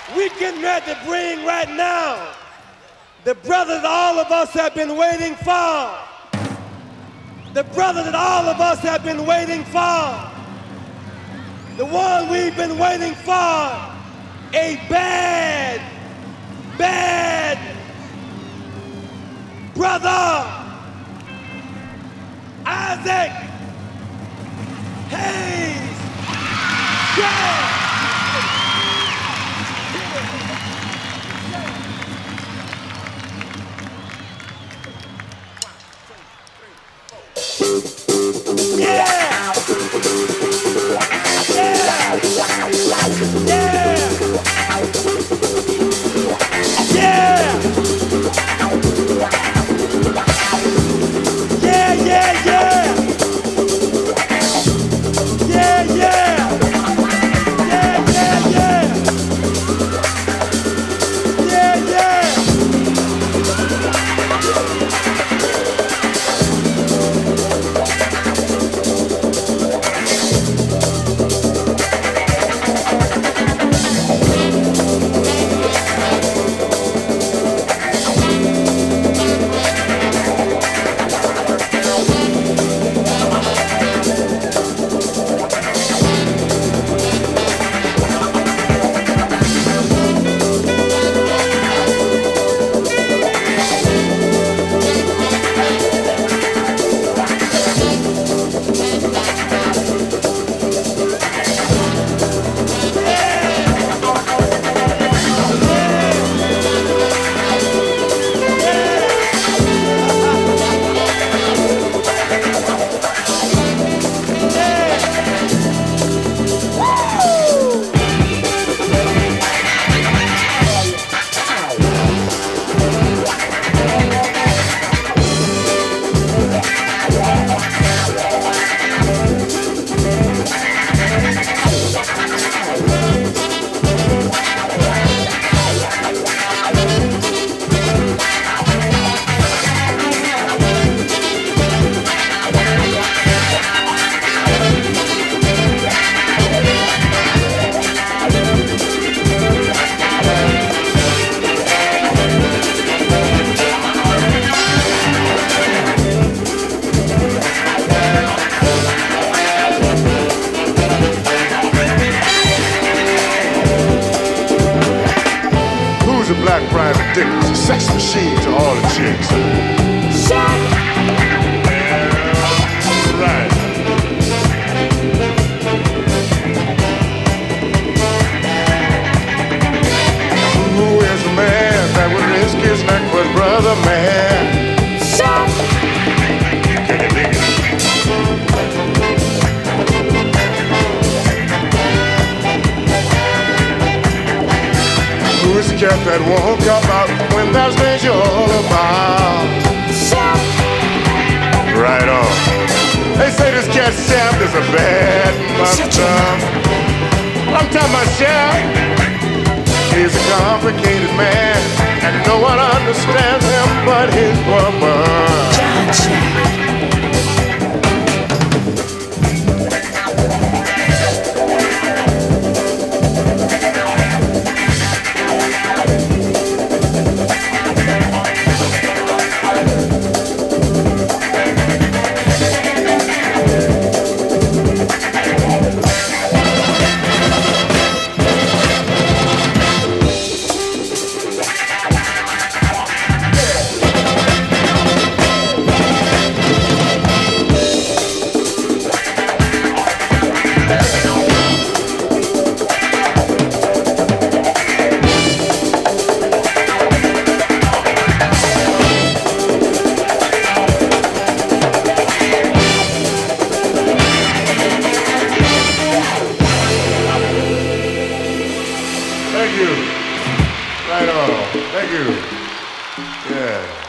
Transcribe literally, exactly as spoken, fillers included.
We getting ready to bring right now the brother that all of us have been waiting for. The brother that all of us have been waiting for. The one we've been waiting for. A bad, bad brother. Isaac Hayes. Yeah. Yeah! Yeah! Yeah! Yeah! Yeah, yeah, yeah! Yeah, yeah! Yeah, yeah, yeah! Yeah, yeah! A black private dick, a sex machine to all the chicks. Shut Right. Who is a man that would risk his neck for his brother, man? Shut Can you dig it? Who is the cat that won't come out when there's danger all about? Shut Right on. They say this cat Shaft is a bad mother. I'm talking about Shaft. He's a complicated man, and no one understands him but his woman. John Shaft. Thank you. Right on. Thank you. Yeah.